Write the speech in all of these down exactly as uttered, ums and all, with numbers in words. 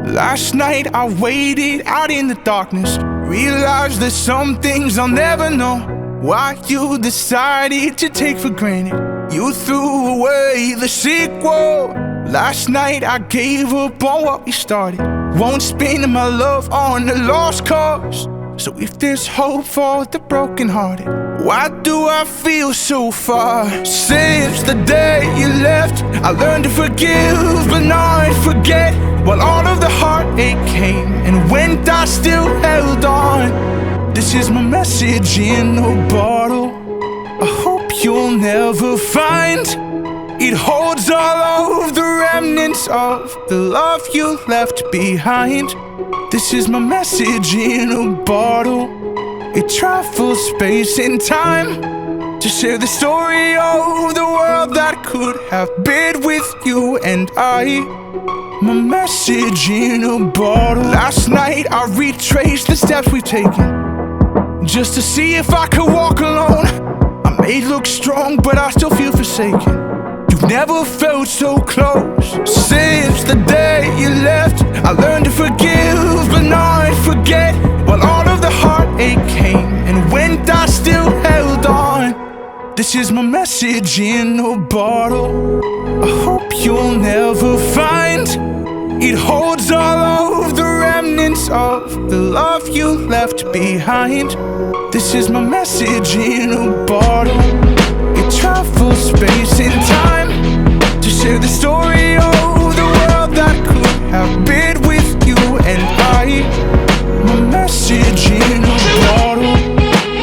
Last night I waited out in the darkness, realized there's some things I'll never know. Why you decided to take for granted, you threw away the sequel. Last night I gave up on what we started, won't spend my love on a lost cause. So if there's hope for the brokenhearted, why do I feel so far? Since the day you left, I learned to forgive but not forget. While all of the heartache came and went, I still held on. This is my message in a bottle, I hope you'll never find. It holds all of the remnants of the love you left behind. This is my message in a bottle, it travels space and time to share the story of the world that could have been with you and I. My message in a bottle. Last night I retraced the steps we've taken, just to see if I could walk alone. I may look strong, but I still feel forsaken. You've never felt so close. Since the day you left, I learned to forgive but not forget. While all of the heartache came and went, I still held on. This is my message in a bottle, I hope you'll never find. It holds all of the remnants of the love you left behind. This is my message in a bottle, it travels space and time to share the story of the world that could have been with you and I. My message in a bottle.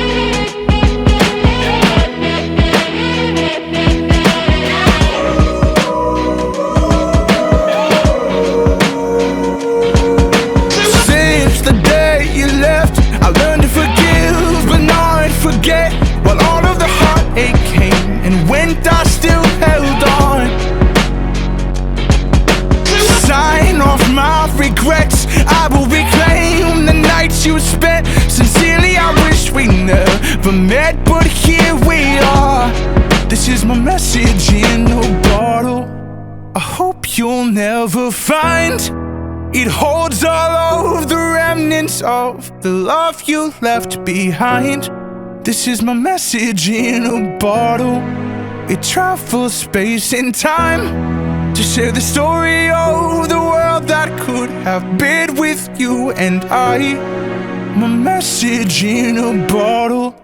Since the day you left, I learned to forgive but not forget. While all of the heartache came and went, I still held on. Sign off my regrets, I will reclaim the nights you spent. Sincerely I wish we never met, but here we are. This is my message in a bottle, I hope you'll never find. It holds all of the remnants of the love you left behind. This is my message in a bottle, it travels space and time to share the story of the world that could have been with you and I. My message in a bottle.